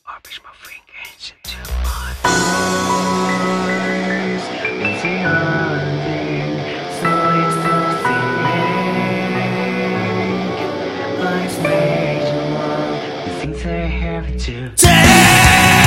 Arbeids my frequência demais. Mas e ontem só estou sem break. Life's made you long, the things I have to take.